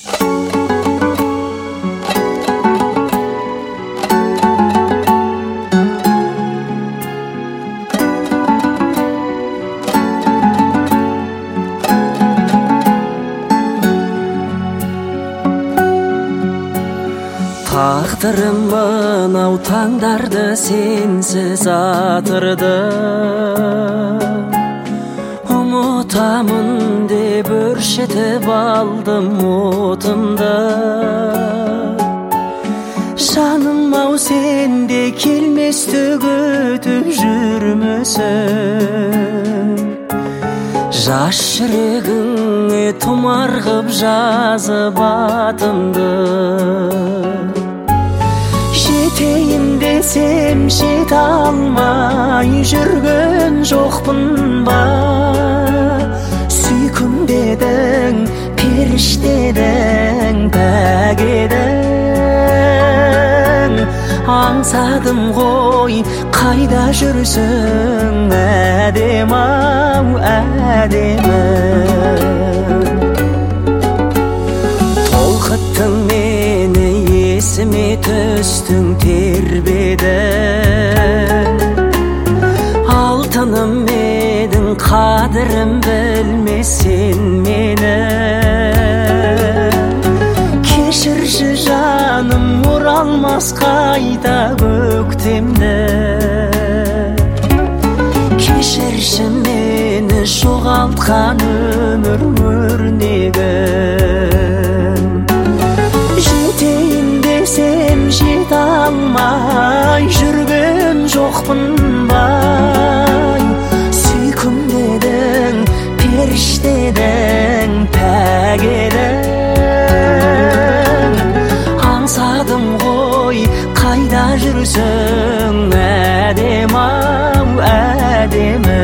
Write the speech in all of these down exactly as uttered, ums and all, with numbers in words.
Тағдырым мынау таңдарды сенсіз атырды, ұмытамын деп өршітіп алдым отымды. Жаным-ау, сенде келмес күтіп жүрмісің? Жас жүрегіңе тұмар ғып жазып атымды. Жетейін десем жете алмай жүрген жоқпын ба? Сүйкім дедің, періштедің, пәк едің. Аңсадым ғой, қайда жүрсің, әдем-ау, әдемі. Толқыттың мені, есіме түстің, тербедің. Алтыным едің, қадірім білмесен мені. Кешірші жаным, оралмас қайта көктемді. Кешірші мені, жоғалтқан өмір өрнегім. Жетейін десем жете алмай жүрген жоқпын ба? Сүйкім дедің, періштедің, пәк едің. Аңсадым ғой, қайда жүрсің, әдем-ау, әдемі.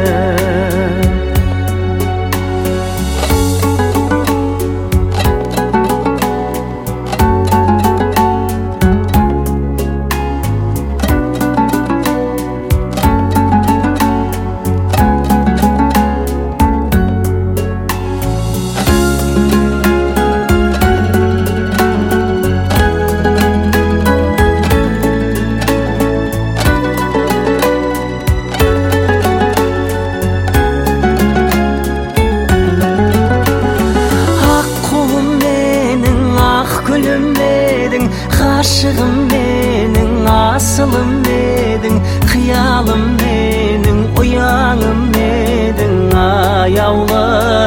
Ғашығым менің, асылым едің, қиялым менің, ұяңым едің, аяулы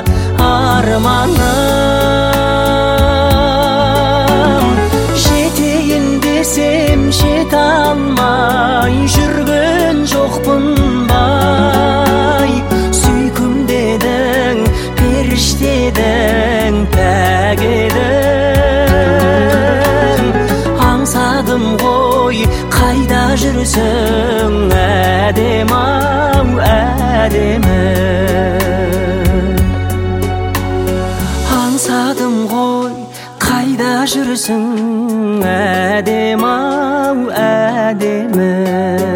арманым. Жетейін десем жете алмай жүрген жоқпын ба? Сүйкім дедің, періштедің, пәк едің. Аңсадым ғой, қайда жүрсің, әдем-ау, әдемі. Аңсадым ғой, қайда жүрсің, әдем-ау, әдемі.